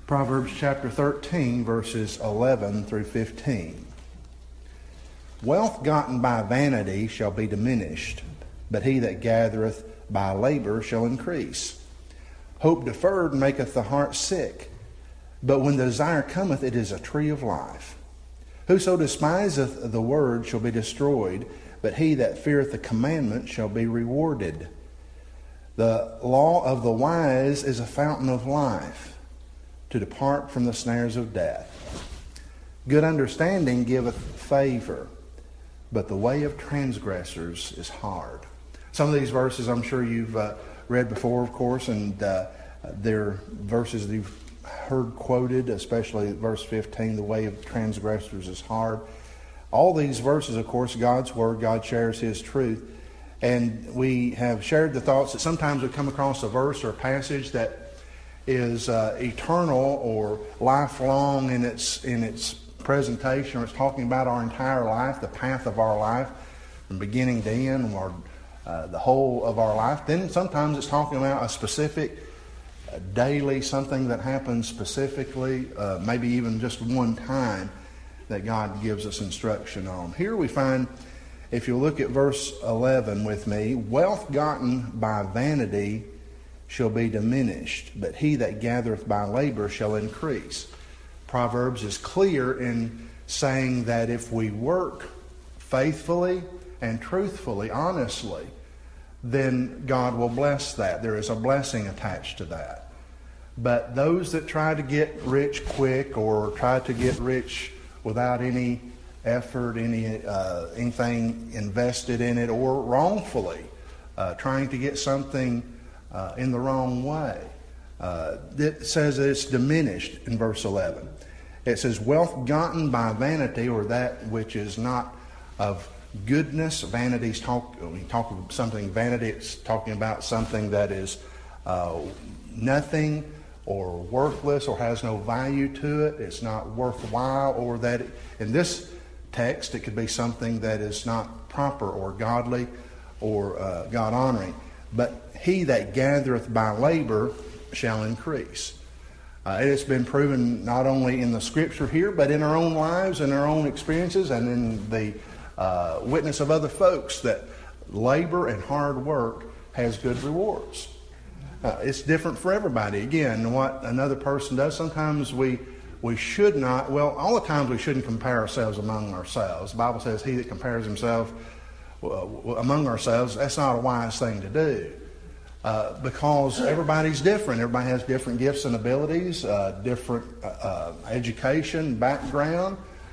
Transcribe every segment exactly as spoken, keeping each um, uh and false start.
Proverbs chapter thirteen, verses eleven through fifteen. Wealth gotten by vanity shall be diminished, but he that gathereth by labor shall increase. Hope deferred maketh the heart sick, but when the desire cometh, it is a tree of life. Whoso despiseth the word shall be destroyed, but he that feareth the commandment shall be rewarded. The law of the wise is a fountain of life, to depart from the snares of death. Good understanding giveth favor, but the way of transgressors is hard. Some of these verses I'm sure you've uh, read before, of course, and uh, they're verses that you've heard quoted, especially verse fifteen, the way of transgressors is hard. All these verses, of course, God's Word, God shares His truth. And we have shared the thoughts that sometimes we come across a verse or a passage that is uh, eternal or lifelong in its in its presentation, or it's talking about our entire life, the path of our life, from beginning to end, or uh, the whole of our life. Then sometimes it's talking about a specific uh, daily, something that happens specifically, uh, maybe even just one time that God gives us instruction on. Here we find, if you look at verse eleven with me, wealth gotten by vanity shall be diminished, but he that gathereth by labor shall increase. Proverbs is clear in saying that if we work faithfully and truthfully, honestly, then God will bless that. There is a blessing attached to that. But those that try to get rich quick or try to get rich without any effort, any uh, anything invested in it, or wrongfully uh, trying to get something uh, in the wrong way. Uh, it says that it's diminished in verse eleven. It says, wealth gotten by vanity, or that which is not of goodness. Vanity's talk, when you talk of something vanity, it's talking about something that is uh, nothing or worthless or has no value to it. It's not worthwhile, or that it, in this text it could be something that is not proper or godly or uh, God-honoring. But he that gathereth by labor shall increase. Uh, it has been proven not only in the Scripture here, but in our own lives and our own experiences, and in the uh, witness of other folks, that labor and hard work has good rewards. Uh, it's different for everybody. Again, what another person does, sometimes we we should not, well, all the times we shouldn't compare ourselves among ourselves. The Bible says he that compares himself uh, among ourselves, that's not a wise thing to do. Uh, because everybody's different. Everybody has different gifts and abilities, uh, different uh, uh, education, background.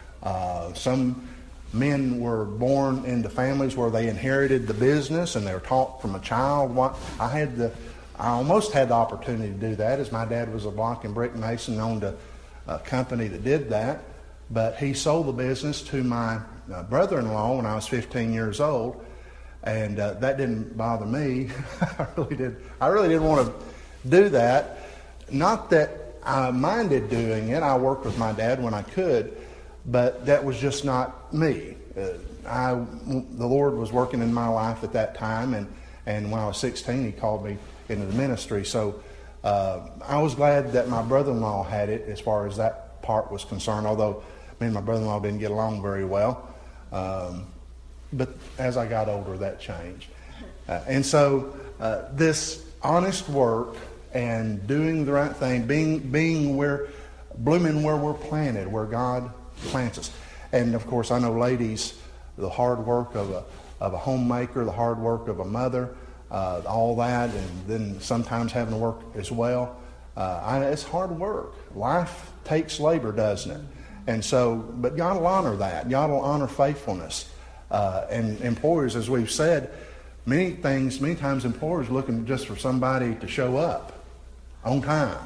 Uh, some men were born into families where they inherited the business and they were taught from a child. What I had the, I almost had the opportunity to do that, as my dad was a block and brick mason and owned a, a company that did that. But he sold the business to my uh, brother-in-law when I was fifteen years old. And uh, that didn't bother me. I really did. I really didn't want to do that. Not that I minded doing it. I worked with my dad when I could, but that was just not me. Uh, I, the Lord was working in my life at that time, and, and when I was sixteen, He called me into the ministry. So uh, I was glad that my brother-in-law had it as far as that part was concerned. Although me and my brother-in-law didn't get along very well. Um, But as I got older, that changed. Uh, and so uh, this honest work and doing the right thing, being being where, blooming where we're planted, where God plants us. And of course, I know ladies, the hard work of a of a homemaker, the hard work of a mother, uh, all that, and then sometimes having to work as well. Uh, I, it's hard work. Life takes labor, doesn't it? And so, but God will honor that. God will honor faithfulness. Uh, and employers, as we've said, many things, many times employers are looking just for somebody to show up on time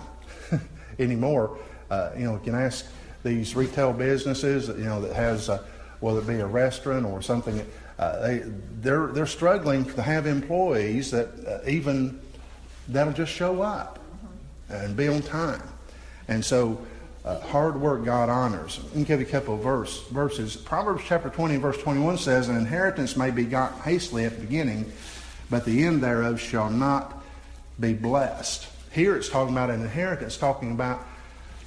anymore. Uh, you know, you can ask these retail businesses, you know, that has, uh, whether it be a restaurant or something, uh, they, they're, they're struggling to have employees that uh, even, that'll just show up and be on time. And so, Uh, hard work God honors. Let me give you a couple of verse, verses. Proverbs chapter twenty, verse twenty-one says, an inheritance may be got hastily at the beginning, but the end thereof shall not be blessed. Here it's talking about an inheritance, talking about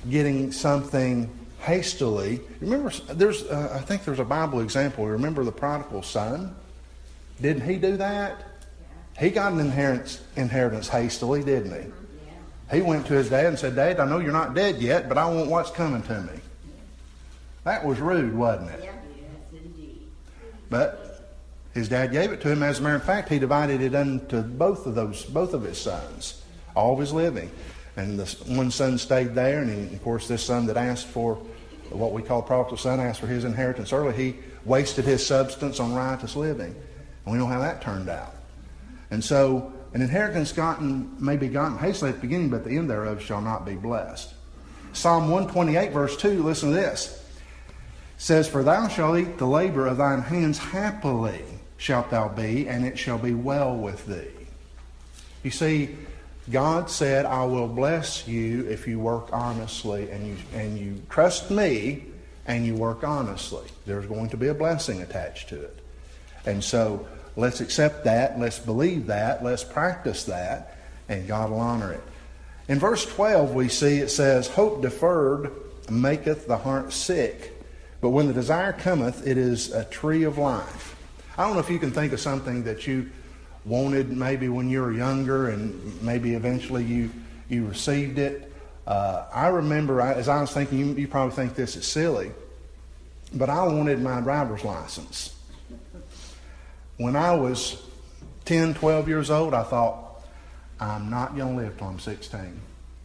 getting something hastily. Remember, there's uh, I think there's a Bible example. Remember the prodigal son? Didn't he do that? He got an inheritance, inheritance hastily, didn't he? He went to his dad and said, Dad, I know you're not dead yet, but I want what's coming to me. That was rude, wasn't it? Yes, indeed. But his dad gave it to him. As a matter of fact, he divided it unto both of those, both of his sons, all of his living. And the one son stayed there, and he, of course, this son that asked for what we call a prodigal son, asked for his inheritance early, he wasted his substance on riotous living. And we know how that turned out. And so, an inheritance gotten may be gotten hastily at the beginning, but the end thereof shall not be blessed. Psalm one twenty-eight, verse two, listen to this. It says, For thou shalt eat the labor of thine hands, happily shalt thou be, and it shall be well with thee. You see, God said, I will bless you if you work honestly and you and you trust me and you work honestly. There's going to be a blessing attached to it. And so, let's accept that, let's believe that, let's practice that, and God will honor it. In verse twelve we see it says, Hope deferred maketh the heart sick, but when the desire cometh, it is a tree of life. I don't know if you can think of something that you wanted maybe when you were younger and maybe eventually you, you received it. Uh, I remember, as I was thinking, you, you probably think this is silly, but I wanted my driver's license. When I was ten, twelve years old, I thought, I'm not going to live till I'm sixteen.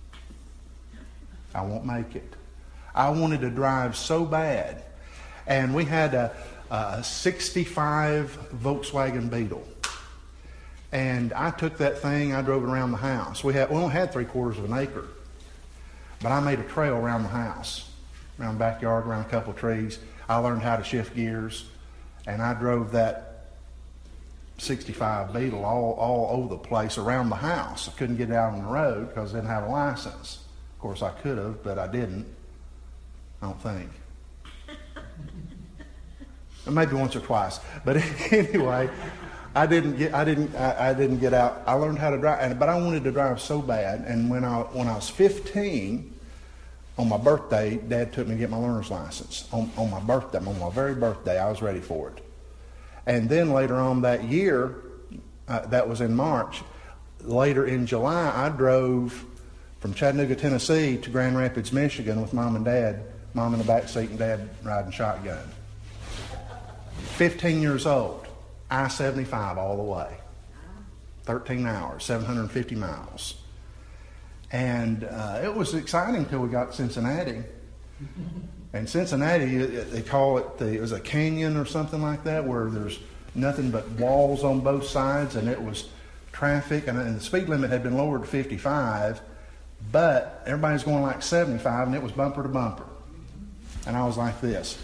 I won't make it. I wanted to drive so bad. And we had a, a sixty-five Volkswagen Beetle. And I took that thing, I drove it around the house. We, had, we only had three quarters of an acre. But I made a trail around the house, around the backyard, around a couple of trees. I learned how to shift gears. And I drove that sixty-five Beetle all, all over the place around the house. I couldn't get it out on the road because I didn't have a license. Of course, I could have, but I didn't. I don't think. Maybe once or twice. But anyway, I didn't get. I didn't. I, I didn't get out. I learned how to drive, but I wanted to drive so bad. And when I when I was fifteen, on my birthday, Dad took me to get my learner's license. On, on my birthday, on my very birthday, I was ready for it. And then later on that year, uh, that was in March, later in July, I drove from Chattanooga, Tennessee to Grand Rapids, Michigan with Mom and Dad, Mom in the back seat and Dad riding shotgun. fifteen years old, I seventy-five all the way. thirteen hours, seven hundred fifty miles. And uh, it was exciting until we got to Cincinnati. And Cincinnati, they call it, the, it was a canyon or something like that, where there's nothing but walls on both sides, and it was traffic, and, and the speed limit had been lowered to fifty-five, but everybody's going like seventy-five, and it was bumper to bumper. And I was like this.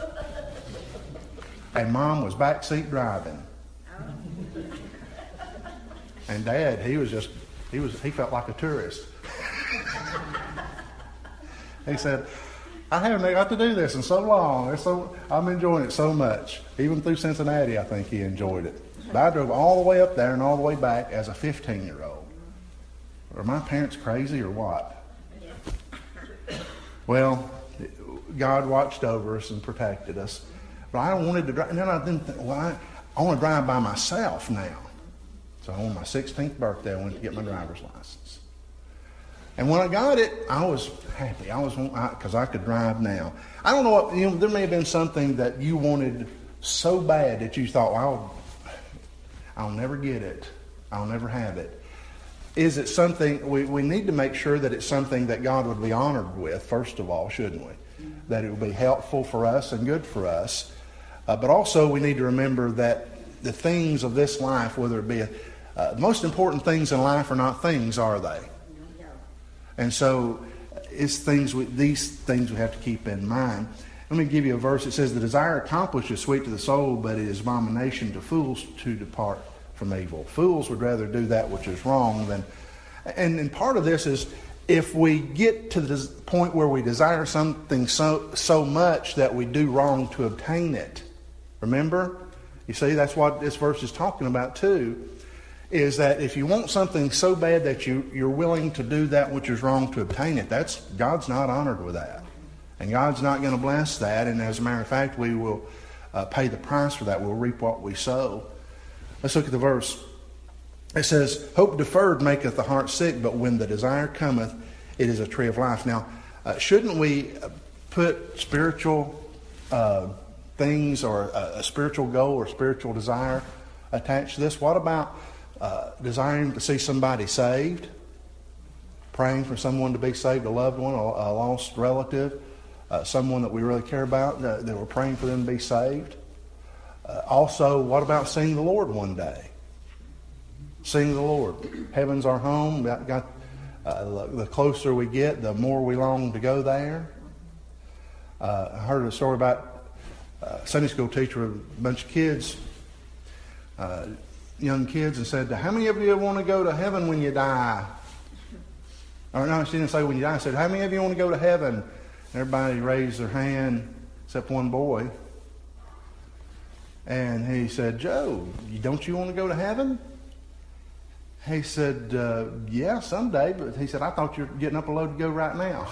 And Mom was backseat driving. And Dad, he was just, he was, he felt like a tourist. He said, I haven't got to do this in so long. It's so, I'm enjoying it so much. Even through Cincinnati, I think he enjoyed it. But I drove all the way up there and all the way back as a fifteen-year-old. Are my parents crazy or what? Well, God watched over us and protected us. But I wanted to drive. And then I didn't think, well, I, I want to drive by myself now. So on my sixteenth birthday, I went to get my driver's license. And when I got it, I was happy. I was because I, I could drive now. I don't know what, you know, there may have been something that you wanted so bad that you thought, well, I'll, I'll never get it. I'll never have it. Is it something, we, we need to make sure that it's something that God would be honored with, first of all, shouldn't we? That it would be helpful for us and good for us. Uh, but also we need to remember that the things of this life, whether it be, a, uh, the most important things in life are not things, are they? And so it's things we, these things we have to keep in mind. Let me give you a verse. It says, the desire accomplished is sweet to the soul, but it is abomination to fools to depart from evil. Fools would rather do that which is wrong than... And, and part of this is if we get to the point where we desire something so, so much that we do wrong to obtain it. Remember? You see, that's what this verse is talking about too. is that if you want something so bad that you, you're willing to do that which is wrong to obtain it, that's God's not honored with that. And God's not going to bless that. And as a matter of fact, we will uh, pay the price for that. We'll reap what we sow. Let's look at the verse. It says, hope deferred maketh the heart sick, but when the desire cometh, it is a tree of life. Now, uh, shouldn't we put spiritual uh, things or a, a spiritual goal or spiritual desire attached to this? What about uh, desiring to see somebody saved? Praying for someone to be saved, a loved one, a, a lost relative, uh, someone that we really care about, that, that we're praying for them to be saved. Uh, also, what about seeing the Lord one day? Seeing the Lord. Heaven's our home. Got, got, uh, the closer we get, the more we long to go there. Uh, I heard a story about a Sunday school teacher with a bunch of kids, uh, young kids, and said, how many of you want to go to heaven when you die? Or no, she didn't say when you die. She said, how many of you want to go to heaven? Everybody raised their hand except one boy. And he said, Joe, don't you want to go to heaven? He said, uh, yeah, someday. But he said, I thought you were getting up a load to go right now.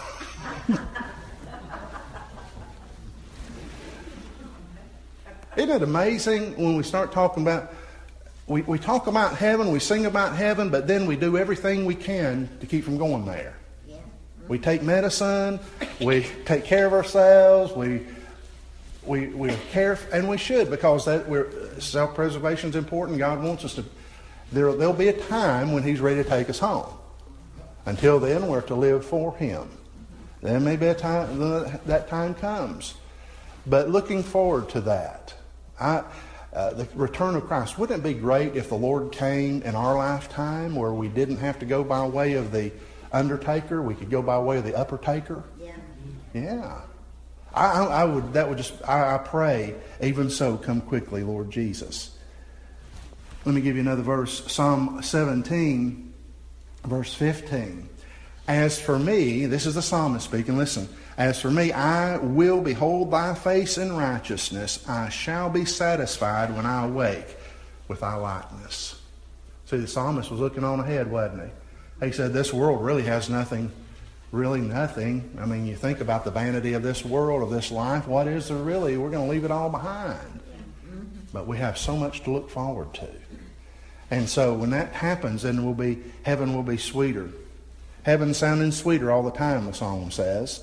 Isn't it amazing when we start talking about, we, we talk about heaven, we sing about heaven, but then we do everything we can to keep from going there. Yeah. We take medicine, we take care of ourselves, we we we care, and we should, because that we're self-preservation is important. God wants us to. There there'll be a time when He's ready to take us home. Until then, we're to live for Him. There may be a time that time comes, but looking forward to that. I, uh, the return of Christ. Wouldn't it be great if the Lord came in our lifetime where we didn't have to go by way of the undertaker, we could go by way of the upper taker? Yeah. Yeah. I, I, I would. That would just. I, I pray. Even so, come quickly, Lord Jesus. Let me give you another verse. Psalm seventeen, verse fifteen. As for me, this is the psalmist speaking. Listen. As for me, I will behold thy face in righteousness. I shall be satisfied when I awake with thy likeness. See, the psalmist was looking on ahead, wasn't he? He said, this world really has nothing, really nothing. I mean, you think about the vanity of this world, of this life. What is there really? We're going to leave it all behind. But we have so much to look forward to. And so when that happens, then we'll be, heaven will be sweeter. Heaven sounding sweeter all the time, the song says.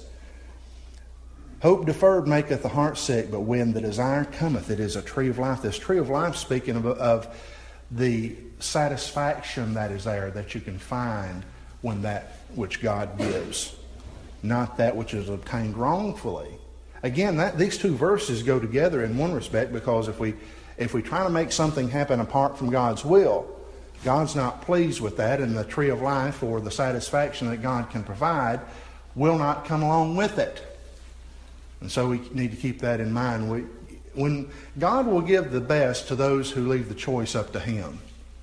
Hope deferred maketh the heart sick, but when the desire cometh, it is a tree of life. This tree of life, speaking of, of the satisfaction that is there, that you can find when that which God gives, not that which is obtained wrongfully. Again, that, these two verses go together in one respect, because if we if we try to make something happen apart from God's will, God's not pleased with that, and the tree of life, or the satisfaction that God can provide, will not come along with it. And so we need to keep that in mind. We, when God will give the best to those who leave the choice up to Him.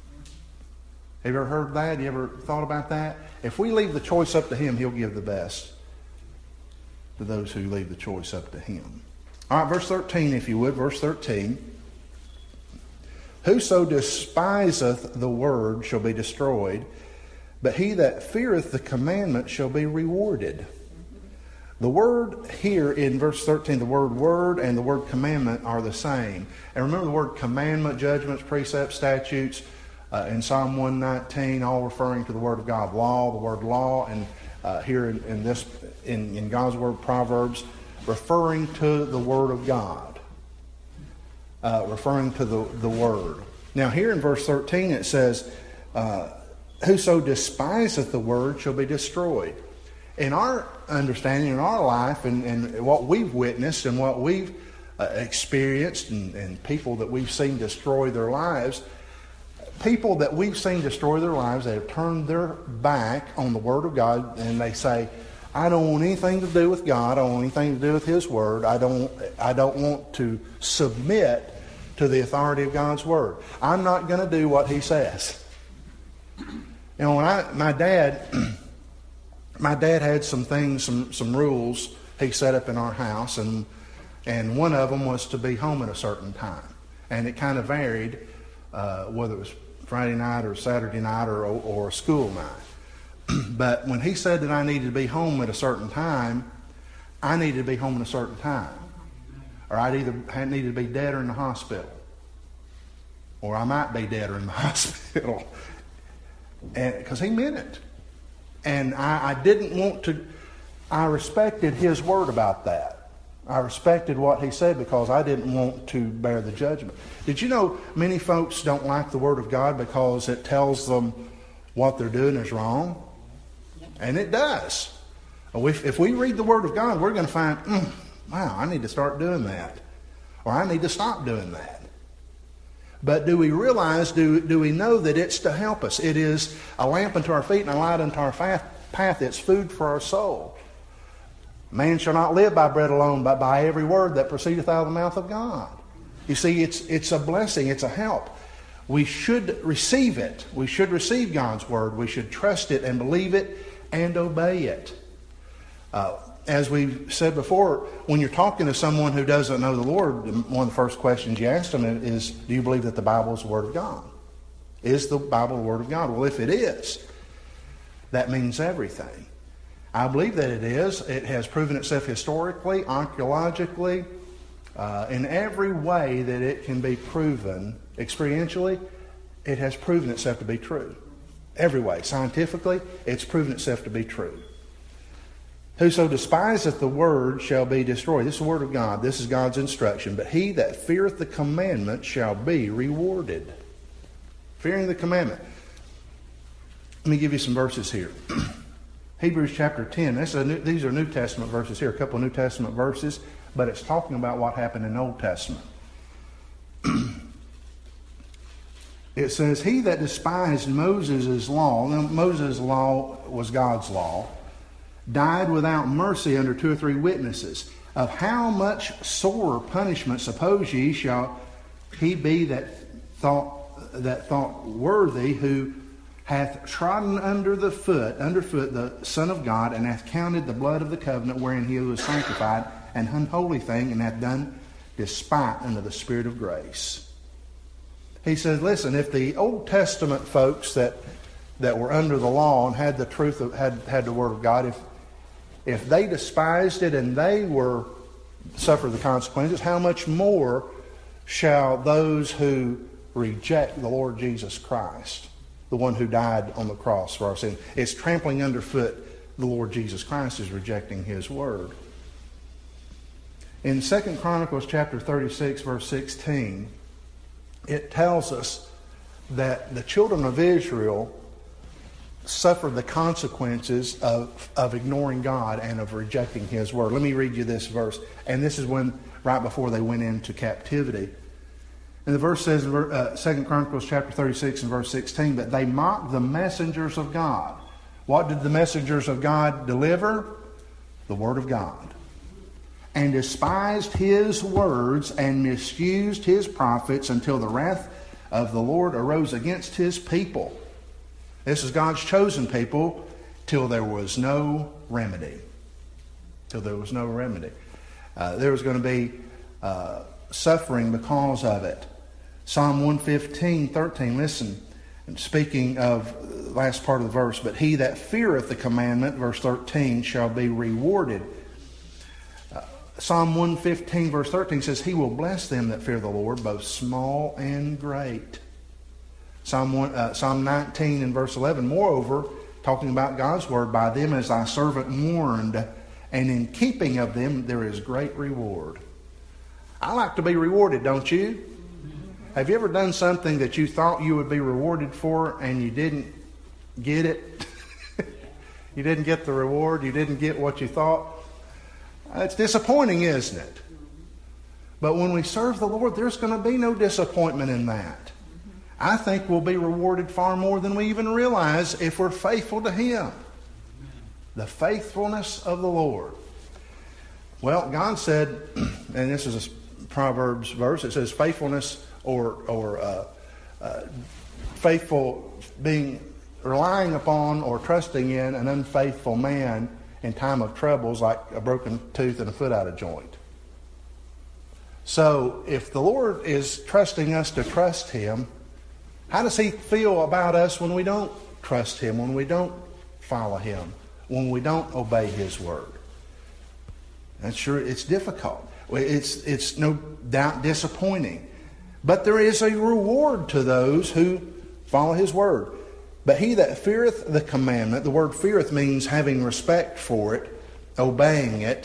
Have you ever heard that? You ever thought about that? If we leave the choice up to Him, He'll give the best to those who leave the choice up to Him. All right, verse thirteen, if you would. Verse thirteen. Whoso despiseth the word shall be destroyed, but he that feareth the commandment shall be rewarded. The word here in verse thirteen, the word word and the word commandment are the same. And remember the word commandment, judgments, precepts, statutes, uh, in Psalm one nineteen, all referring to the word of God. Law, the word law, and uh, here in, in this in, in God's word, Proverbs, referring to the word of God. Uh, referring to the, the word. Now here in verse thirteen it says, uh, whoso despiseth the word shall be destroyed. In our understanding, in our life, and, and what we've witnessed and what we've uh, experienced, and, and people that we've seen destroy their lives, people that we've seen destroy their lives, they have turned their back on the Word of God, and they say, I don't want anything to do with God. I don't want anything to do with His Word. I don't, I don't want to submit to the authority of God's Word. I'm not going to do what He says. You know, when I, my dad... My dad had some things, some, some rules he set up in our house, and and one of them was to be home at a certain time. And it kind of varied, uh, whether it was Friday night or Saturday night or, or a school night. But when he said that I needed to be home at a certain time, I needed to be home at a certain time. Or I'd either needed to be dead or in the hospital. Or I might be dead or in the hospital. And because he meant it. And I, I didn't want to, I respected his word about that. I respected what he said because I didn't want to bear the judgment. Did you know many folks don't like the word of God because it tells them what they're doing is wrong? And it does. If, if we read the word of God, we're going to find, mm, wow, I need to start doing that. Or I need to stop doing that. But do we realize, do, do we know that it's to help us? It is a lamp unto our feet and a light unto our path. It's food for our soul. Man shall not live by bread alone, but by every word that proceedeth out of the mouth of God. You see, it's, it's a blessing. It's a help. We should receive it. We should receive God's word. We should trust it and believe it and obey it. Uh, as we said before, when you're talking to someone who doesn't know the Lord, one of the first questions you ask them is, do you believe that the Bible is the Word of God? Is the Bible the Word of God? Well, if it is, that means everything. I believe that it is. It has proven itself historically, archaeologically, uh, in every way that it can be proven experientially. It has proven itself to be true. Every way. Scientifically, it's proven itself to be true. Whoso despiseth the word shall be destroyed. This is the word of God. This is God's instruction. But he that feareth the commandment shall be rewarded. Fearing the commandment. Let me give you some verses here. Hebrews chapter ten. This is a new, these are New Testament verses here. A couple of New Testament verses. But it's talking about what happened in the Old Testament. It says, he that despised Moses' law. Now, Moses' law was God's law. Died without mercy under two or three witnesses. Of how much sorer punishment, suppose ye, shall he be that thought that thought worthy, who hath trodden under the foot, underfoot the Son of God, and hath counted the blood of the covenant wherein he was sanctified, an unholy thing, and hath done despite unto the Spirit of grace. He says, listen, if the Old Testament folks that that were under the law and had the truth of had had the Word of God, if If they despised it and they were suffered the consequences, how much more shall those who reject the Lord Jesus Christ, the one who died on the cross for our sin? It's trampling underfoot the Lord Jesus Christ is rejecting His word. In Second Chronicles chapter thirty-six, verse sixteen, it tells us that the children of Israel suffered the consequences of, of ignoring God and of rejecting His word. Let me read you this verse. And this is when, right before they went into captivity. And the verse says in uh, Second Chronicles chapter thirty-six and verse sixteen, that they mocked the messengers of God. What did the messengers of God deliver? The word of God. And despised His words and misused His prophets until the wrath of the Lord arose against His people. This is God's chosen people till there was no remedy. Till there was no remedy. Uh, there was going to be uh, suffering because of it. Psalm one fifteen, thirteen, listen. And speaking of the last part of the verse, but he that feareth the commandment, verse thirteen, shall be rewarded. Uh, Psalm one fifteen, verse thirteen says, he will bless them that fear the Lord, both small and great. Psalm, one, uh, Psalm nineteen and verse eleven, moreover, talking about God's word, by them is thy servant warned, and in keeping of them there is great reward. I like to be rewarded, don't you? Have you ever done something that you thought you would be rewarded for and you didn't get it? You didn't get the reward, you didn't get what you thought? It's disappointing, isn't it? But when we serve the Lord, there's going to be no disappointment in that. I think we'll be rewarded far more than we even realize if we're faithful to Him. The faithfulness of the Lord. Well, God said, and this is a Proverbs verse, it says faithfulness or or uh, uh, faithful being relying upon or trusting in an unfaithful man in time of troubles like a broken tooth and a foot out of joint. So if the Lord is trusting us to trust Him, How does He feel about us when we don't trust Him, when we don't follow Him, when we don't obey His word? That's sure it's difficult. It's, it's no doubt disappointing. But there is a reward to those who follow His word. But he that feareth the commandment, the word feareth means having respect for it, obeying it,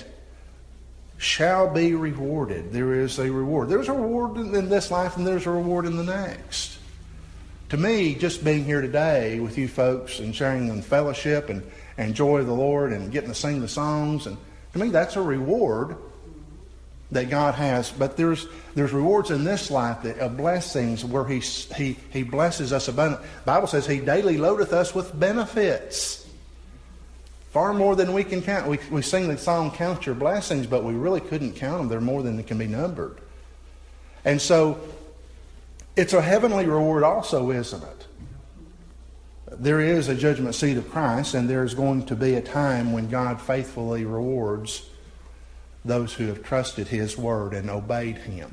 shall be rewarded. There is a reward. There's a reward in this life and there's a reward in the next. To me, just being here today with you folks and sharing in fellowship and, and joy of the Lord and getting to sing the songs, and to me that's a reward that God has. But there's there's rewards in this life, that of blessings where He He He blesses us abundantly. The Bible says He daily loadeth us with benefits. Far more than we can count. We, we sing the song, Count Your Blessings, but we really couldn't count them. They're more than they can be numbered. And so, it's a heavenly reward also, isn't it? There is a judgment seat of Christ, and there's going to be a time when God faithfully rewards those who have trusted His word and obeyed Him.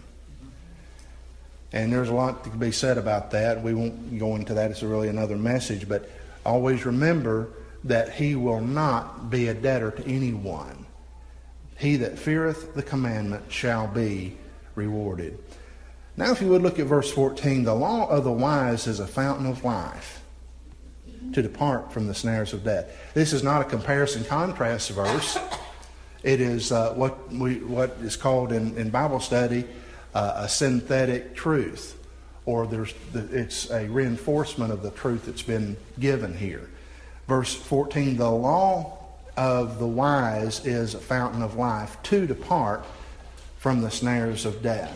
And there's a lot to be said about that. We won't go into that. It's really another message. But always remember that He will not be a debtor to anyone. He that feareth the commandment shall be rewarded. Now if you would look at verse fourteen. The law of the wise is a fountain of life, to depart from the snares of death. This is not a comparison-contrast verse. It is uh, what we what is called in, in Bible study uh, a synthetic truth, or there's the, it's a reinforcement of the truth that's been given here. Verse fourteen, the law of the wise is a fountain of life, to depart from the snares of death.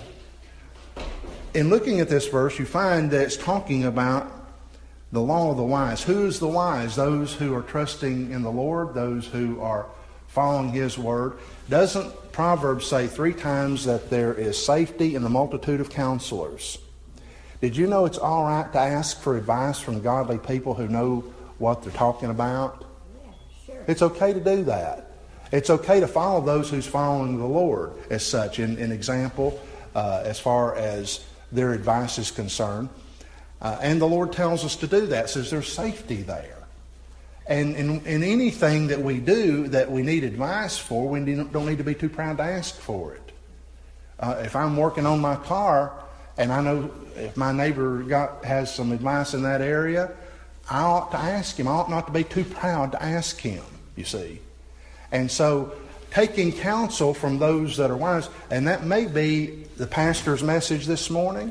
In looking at this verse, you find that it's talking about the law of the wise. Who is the wise? Those who are trusting in the Lord, those who are following His word. Doesn't Proverbs say three times that there is safety in the multitude of counselors? Did you know it's all right to ask for advice from godly people who know what they're talking about? Yeah, sure. It's okay to do that. It's okay to follow those who's following the Lord as such. In, in example, uh, as far as their advice is concerned. Uh, and the Lord tells us to do that. Says there's safety there. And in, in anything that we do that we need advice for, we don't need to be too proud to ask for it. Uh, if I'm working on my car and I know if my neighbor got has some advice in that area, I ought to ask him. I ought not to be too proud to ask him, you see. And so taking counsel from those that are wise, and that may be the pastor's message this morning,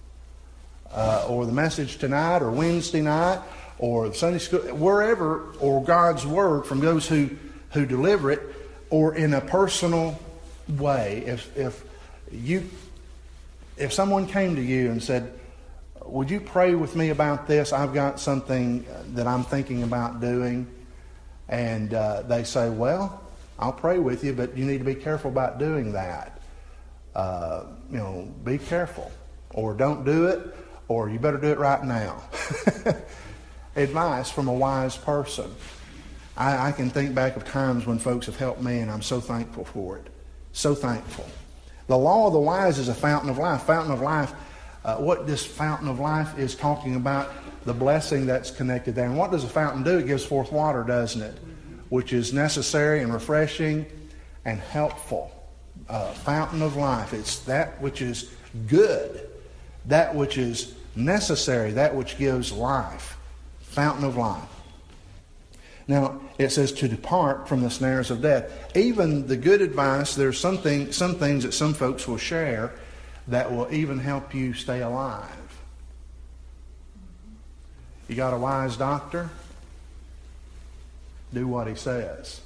uh, or the message tonight, or Wednesday night, or Sunday school, wherever, or God's word from those who, who deliver it, or in a personal way. If if you if someone came to you and said, would you pray with me about this? I've got something that I'm thinking about doing. And uh, they say, well, I'll pray with you, but you need to be careful about doing that. Uh, you know, be careful. Or don't do it, or you better do it right now. Advice from a wise person. I, I can think back of times when folks have helped me, and I'm so thankful for it. So thankful. The law of the wise is a fountain of life. Fountain of life, uh, what this fountain of life is talking about, the blessing that's connected there. And what does a fountain do? It gives forth water, doesn't it? Which is necessary and refreshing and helpful. Uh, fountain of life. It's that which is good. That which is necessary. That which gives life. Fountain of life. Now, it says to depart from the snares of death. Even the good advice, there's something, some things that some folks will share that will even help you stay alive. You got a wise doctor? Do what he says.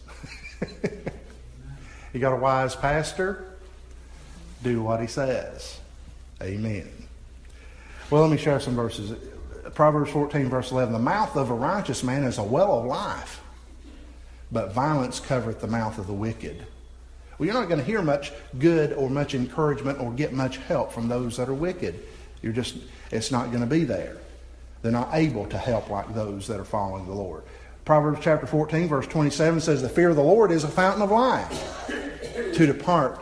You got a wise pastor? Do what he says. Amen. Well, let me share some verses. Proverbs fourteen, verse eleven. The mouth of a righteous man is a well of life, but violence covereth the mouth of the wicked. Well, you're not going to hear much good or much encouragement or get much help from those that are wicked. You're just, it's not going to be there. They're not able to help like those that are following the Lord. Proverbs chapter fourteen, verse twenty-seven says, the fear of the Lord is a fountain of life, to depart from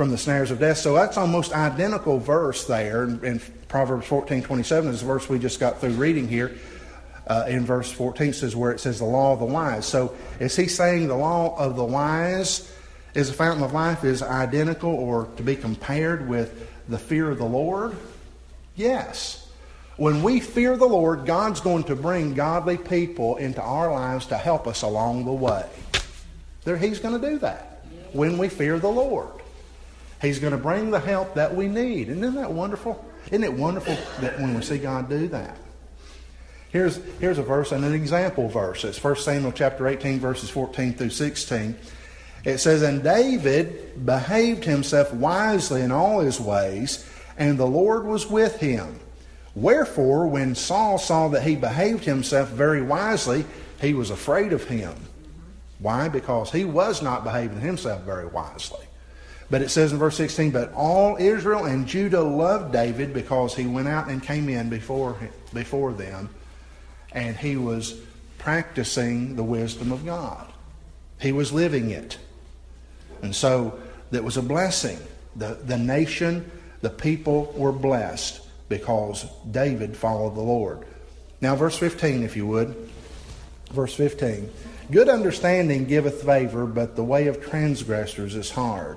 from the snares of death. So that's almost identical verse there in, in Proverbs fourteen twenty-seven is the verse we just got through reading here. Uh, in verse fourteen says where it says the law of the wise. So is he saying the law of the wise is a fountain of life is identical or to be compared with the fear of the Lord? Yes. When we fear the Lord, God's going to bring godly people into our lives to help us along the way. There, he's going to do that when we fear the Lord. He's going to bring the help that we need. And isn't that wonderful? Isn't it wonderful that when we see God do that? Here's, here's a verse and an example verse. It's First Samuel chapter eighteen, verses fourteen through sixteen. It says, "And David behaved himself wisely in all his ways, and the Lord was with him. Wherefore, when Saul saw that he behaved himself very wisely, he was afraid of him." Why? Because he was not behaving himself very wisely. But it says in verse sixteen, "But all Israel and Judah loved David because he went out and came in before, before them, and he was practicing the wisdom of God." He was living it. And so that was a blessing. The, the nation, the people were blessed because David followed the Lord. Now verse fifteen, if you would. Verse fifteen. "Good understanding giveth favor, but the way of transgressors is hard."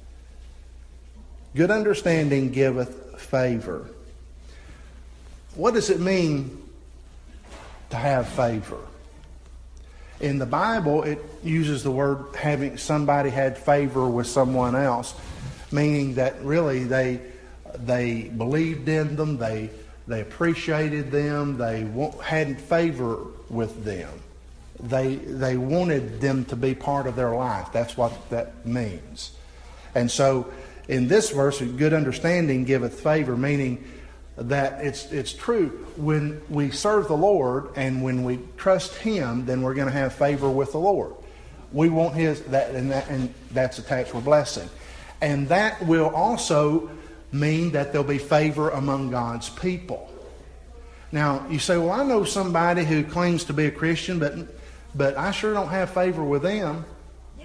Good understanding giveth favor. What does it mean to have favor? In the Bible, it uses the word having somebody had favor with someone else, meaning that really they they believed in them, they they appreciated them, they had favor with them. They they wanted them to be part of their life. That's what that means. And so in this verse, good understanding giveth favor, meaning that it's it's true. When we serve the Lord and when we trust Him, then we're going to have favor with the Lord. We want His that and that and that's attached with blessing, and that will also mean that there'll be favor among God's people. Now you say, "Well, I know somebody who claims to be a Christian, but but I sure don't have favor with them." Yeah.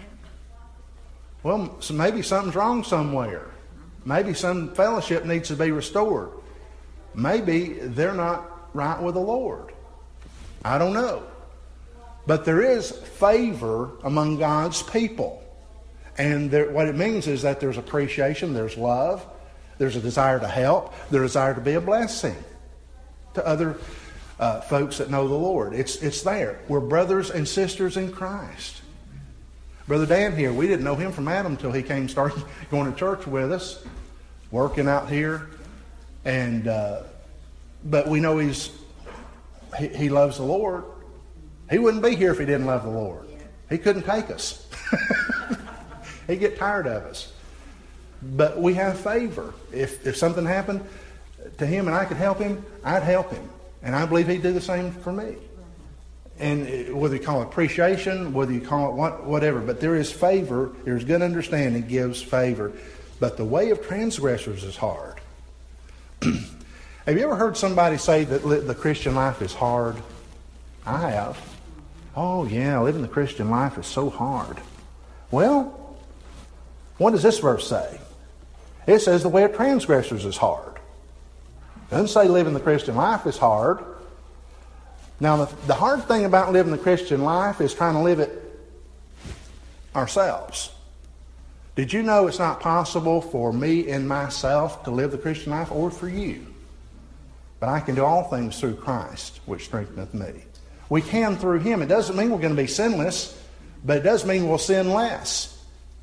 Well, so maybe something's wrong somewhere. Maybe some fellowship needs to be restored. Maybe they're not right with the Lord. I don't know. But there is favor among God's people. And there, what it means is that there's appreciation, there's love, there's a desire to help, there's a desire to be a blessing to other uh, folks that know the Lord. It's, it's there. We're brothers and sisters in Christ. Brother Dan here, we didn't know him from Adam until he came started going to church with us, working out here. And uh, but we know he's he, he loves the Lord. He wouldn't be here if he didn't love the Lord. He couldn't take us. He'd get tired of us. But we have favor. If if something happened to him and I could help him, I'd help him, and I believe he'd do the same for me. And whether you call it appreciation, whether you call it what, whatever, but there is favor. There's good understanding gives favor, but the way of transgressors is hard. Have you ever heard somebody say that the Christian life is hard? I have. Oh yeah, living the Christian life is so hard. Well, what does this verse say? It says the way of transgressors is hard. It doesn't say living the Christian life is hard. Now, the, the hard thing about living the Christian life is trying to live it ourselves. Did you know it's not possible for me and myself to live the Christian life, or for you? But I can do all things through Christ, which strengtheneth me. We can through Him. It doesn't mean we're going to be sinless, but it does mean we'll sin less.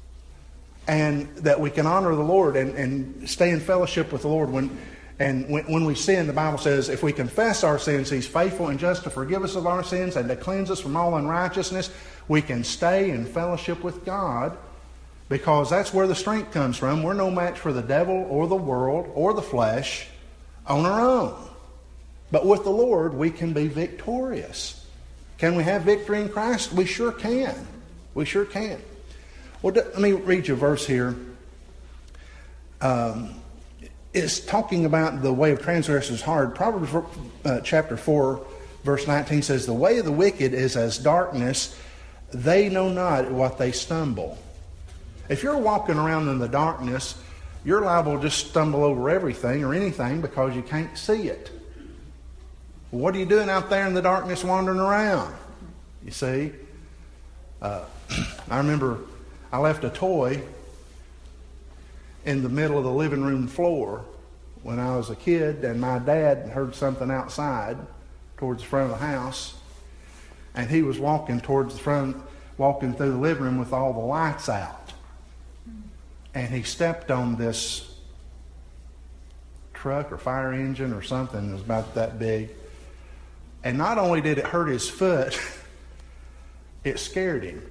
And that we can honor the Lord and, and stay in fellowship with the Lord. When And when, when we sin, the Bible says, if we confess our sins, He's faithful and just to forgive us of our sins and to cleanse us from all unrighteousness. We can stay in fellowship with God, because that's where the strength comes from. We're no match for the devil or the world or the flesh on our own. But with the Lord, we can be victorious. Can we have victory in Christ? We sure can. We sure can. Well, let me read you a verse here. Um, it's talking about the way of transgressors is hard. Proverbs uh, chapter four, verse nineteen says, "The way of the wicked is as darkness. They know not what they stumble." If you're walking around in the darkness, you're liable to just stumble over everything or anything because you can't see it. What are you doing out there in the darkness wandering around? You see? Uh, I remember I left a toy in the middle of the living room floor when I was a kid, and my dad heard something outside towards the front of the house, and he was walking towards the front, walking through the living room with all the lights out, and he stepped on this truck or fire engine or something that was about that big, and not only did it hurt his foot, it scared him.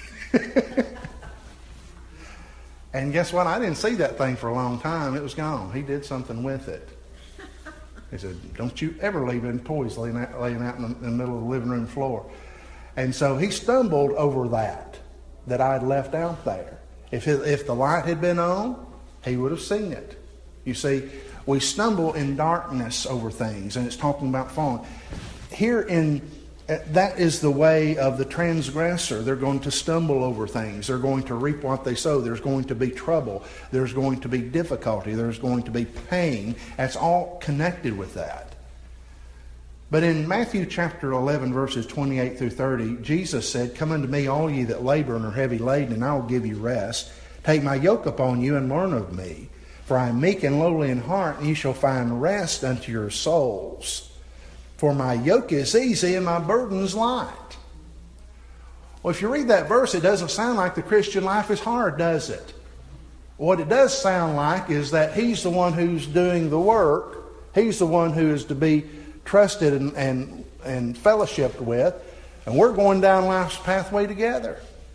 And guess what? I didn't see that thing for a long time. It was gone. He did something with it. He said, don't you ever leave any toys laying out, laying out in, the, in the middle of the living room floor. And so he stumbled over that, that I had left out there. If, it, if the light had been on, he would have seen it. You see, we stumble in darkness over things, and it's talking about falling. Here in That is the way of the transgressor. They're going to stumble over things. They're going to reap what they sow. There's going to be trouble. There's going to be difficulty. There's going to be pain. That's all connected with that. But in Matthew chapter eleven, verses twenty-eight through thirty, Jesus said, come unto me, all ye that labor and are heavy laden, and I will give you rest. Take my yoke upon you and learn of me. For I am meek and lowly in heart, and ye shall find rest unto your souls. For my yoke is easy and my burden is light. Well, if you read that verse, it doesn't sound like the Christian life is hard, does it? What it does sound like is that He's the one who's doing the work. He's the one who is to be trusted and, and, and fellowshipped with. And we're going down life's pathway together.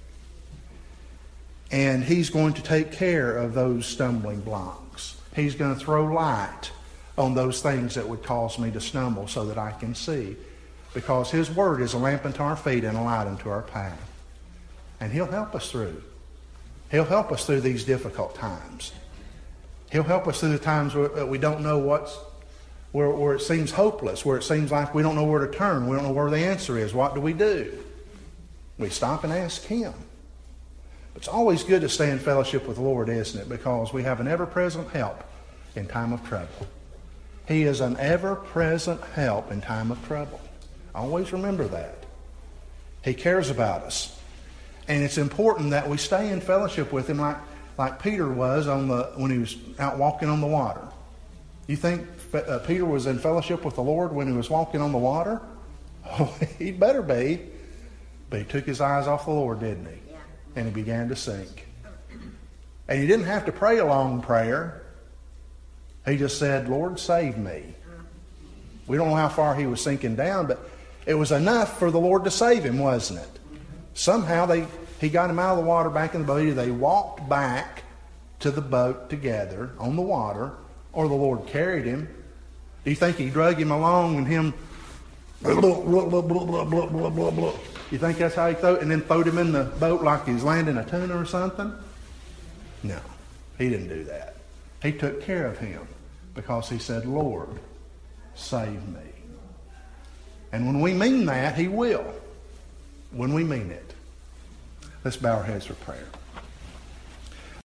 And He's going to take care of those stumbling blocks. He's going to throw light on those things that would cause me to stumble so that I can see. Because His Word is a lamp unto our feet and a light unto our path. And He'll help us through. He'll help us through these difficult times. He'll help us through the times where we don't know what's, where, where it seems hopeless, where it seems like we don't know where to turn, we don't know where the answer is. What do we do? We stop and ask Him. It's always good to stay in fellowship with the Lord, isn't it? Because we have an ever-present help in time of trouble. He is an ever-present help in time of trouble. Always remember that. He cares about us. And it's important that we stay in fellowship with Him like, like Peter was on the when he was out walking on the water. You think uh, Peter was in fellowship with the Lord when he was walking on the water? Oh, he'd better be. But he took his eyes off the Lord, didn't he? Yeah. And he began to sink. And he didn't have to pray a long prayer. He just said, Lord, save me. We don't know how far he was sinking down, but it was enough for the Lord to save him, wasn't it? Somehow they he got him out of the water back in the boat. Either they walked back to the boat together on the water, or the Lord carried him. Do you think He drug him along and him... Blah, blah, blah, blah, blah, blah, blah, blah. You think that's how He threw and then throwed him in the boat like he was landing a tuna or something? No, He didn't do that. He took care of him because He said, Lord, save me. And when we mean that, He will. When we mean it. Let's bow our heads for prayer.